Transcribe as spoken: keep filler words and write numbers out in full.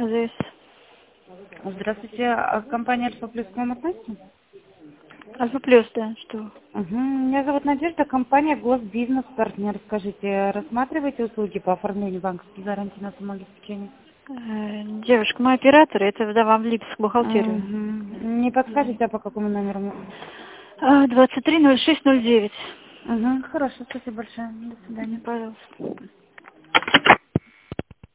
АЗС. Здравствуйте, а компания Альфа Плюс к вам относится? Альфа Плюс, да, что? Угу. Меня зовут Надежда, компания Госбизнес Партнер. Скажите, рассматриваете услуги по оформлению банковских гарантий на самообеспечение? Э, девушка, мой оператор, это выдавал в Липецк бухгалтерию. Угу. Не подскажете, а по какому номеру? А, двадцать три ноль шесть ноль девять. Угу. Хорошо, спасибо большое. До свидания. Пожалуйста.